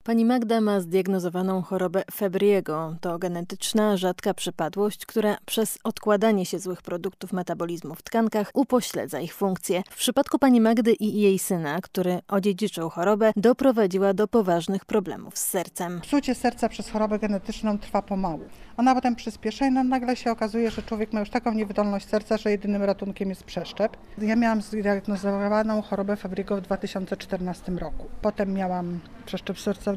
Pani Magda ma zdiagnozowaną chorobę Fabry'ego. To genetyczna, rzadka przypadłość, która przez odkładanie się złych produktów metabolizmu w tkankach upośledza ich funkcję. W przypadku pani Magdy i jej syna, który odziedziczył chorobę, doprowadziła do poważnych problemów z sercem. Psucie serca przez chorobę genetyczną trwa pomału. Ona potem przyspiesza i nagle się okazuje, że człowiek ma już taką niewydolność serca, że jedynym ratunkiem jest przeszczep. Ja miałam zdiagnozowaną chorobę Fabry'ego w 2014 roku. Potem miałam przeszczep serca w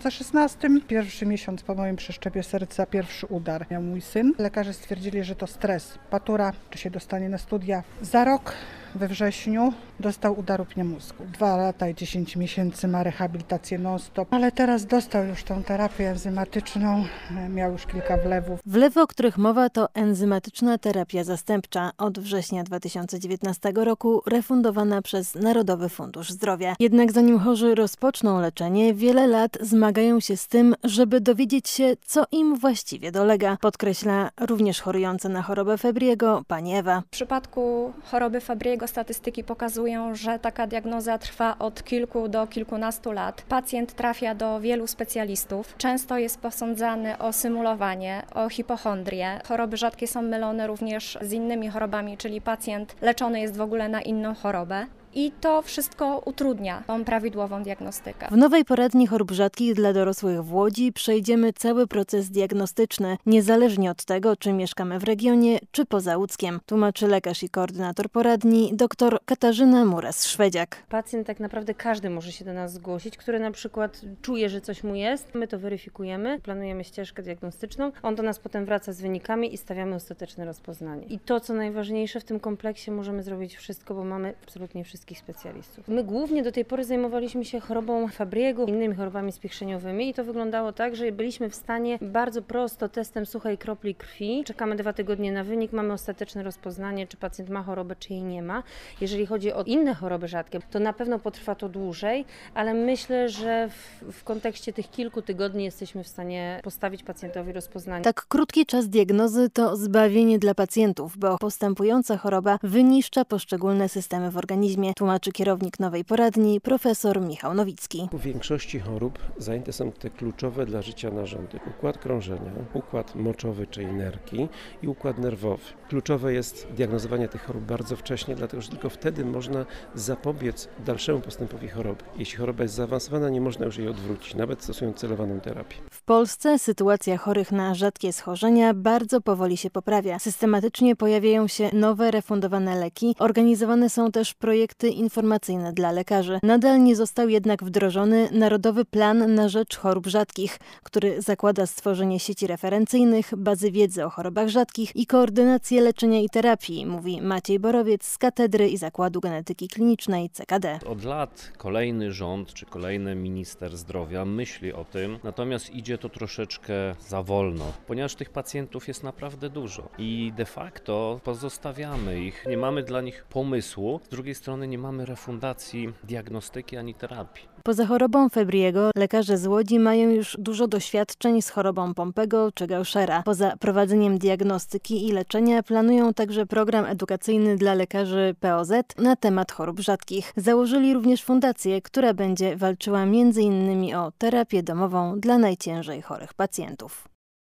2016. Pierwszy miesiąc po moim przeszczepie serca, pierwszy udar miał mój syn. Lekarze stwierdzili, że to stres, matura, czy się dostanie na studia. Za rok, we wrześniu, dostał udaru pnia mózgu. 2 lata i 10 miesięcy ma rehabilitację non-stop, ale teraz dostał już tą terapię enzymatyczną, miał już kilka wlewów. Wlewy, o których mowa, to enzymatyczna terapia zastępcza. Od września 2019 roku refundowana przez Narodowy Fundusz Zdrowia. Jednak zanim chorzy rozpoczną leczenie, wiele lat zmagają się z tym, żeby dowiedzieć się, co im właściwie dolega. Podkreśla również chorująca na chorobę Fabry'ego pani Ewa. W przypadku choroby Fabry'ego statystyki pokazują, że taka diagnoza trwa od kilku do kilkunastu lat. Pacjent trafia do wielu specjalistów. Często jest posądzany o symulowanie, o hipochondrię. Choroby rzadkie są mylone również z innymi chorobami, czyli pacjent leczony jest w ogóle na inną chorobę. I to wszystko utrudnia tą prawidłową diagnostykę. W nowej poradni chorób rzadkich dla dorosłych w Łodzi przejdziemy cały proces diagnostyczny, niezależnie od tego, czy mieszkamy w regionie, czy poza Łódzkiem, tłumaczy lekarz i koordynator poradni dr Katarzyna Muras-Szwedziak. Pacjent tak naprawdę każdy może się do nas zgłosić, który na przykład czuje, że coś mu jest. My to weryfikujemy, planujemy ścieżkę diagnostyczną, on do nas potem wraca z wynikami i stawiamy ostateczne rozpoznanie. I to, co najważniejsze w tym kompleksie, możemy zrobić wszystko, bo mamy absolutnie wszystkich specjalistów. My głównie do tej pory zajmowaliśmy się chorobą Fabry'ego, innymi chorobami spichrzeniowymi i to wyglądało tak, że byliśmy w stanie bardzo prosto testem suchej kropli krwi, czekamy 2 tygodnie na wynik, mamy ostateczne rozpoznanie, czy pacjent ma chorobę, czy jej nie ma. Jeżeli chodzi o inne choroby rzadkie, to na pewno potrwa to dłużej, ale myślę, że w kontekście tych kilku tygodni jesteśmy w stanie postawić pacjentowi rozpoznanie. Tak krótki czas diagnozy to zbawienie dla pacjentów, bo postępująca choroba wyniszcza poszczególne systemy w organizmie, tłumaczy kierownik nowej poradni profesor Michał Nowicki. U większości chorób zajęte są te kluczowe dla życia narządy. Układ krążenia, układ moczowy, czyli nerki i układ nerwowy. Kluczowe jest diagnozowanie tych chorób bardzo wcześnie, dlatego że tylko wtedy można zapobiec dalszemu postępowi choroby. Jeśli choroba jest zaawansowana, nie można już jej odwrócić, nawet stosując celowaną terapię. W Polsce sytuacja chorych na rzadkie schorzenia bardzo powoli się poprawia. Systematycznie pojawiają się nowe, refundowane leki. Organizowane są też projekty informacyjne dla lekarzy. Nadal nie został jednak wdrożony Narodowy Plan na rzecz Chorób Rzadkich, który zakłada stworzenie sieci referencyjnych, bazy wiedzy o chorobach rzadkich i koordynację leczenia i terapii, mówi Maciej Borowiec z Katedry i Zakładu Genetyki Klinicznej CKD. Od lat kolejny rząd czy kolejny minister zdrowia myśli o tym, natomiast idzie to troszeczkę za wolno, ponieważ tych pacjentów jest naprawdę dużo i de facto pozostawiamy ich, nie mamy dla nich pomysłu, z drugiej strony nie mamy refundacji diagnostyki ani terapii. Poza chorobą Fabry'ego lekarze z Łodzi mają już dużo doświadczeń z chorobą Pompego czy Gauchera. Poza prowadzeniem diagnostyki i leczenia planują także program edukacyjny dla lekarzy POZ na temat chorób rzadkich. Założyli również fundację, która będzie walczyła m.in. o terapię domową dla najciężej chorych pacjentów.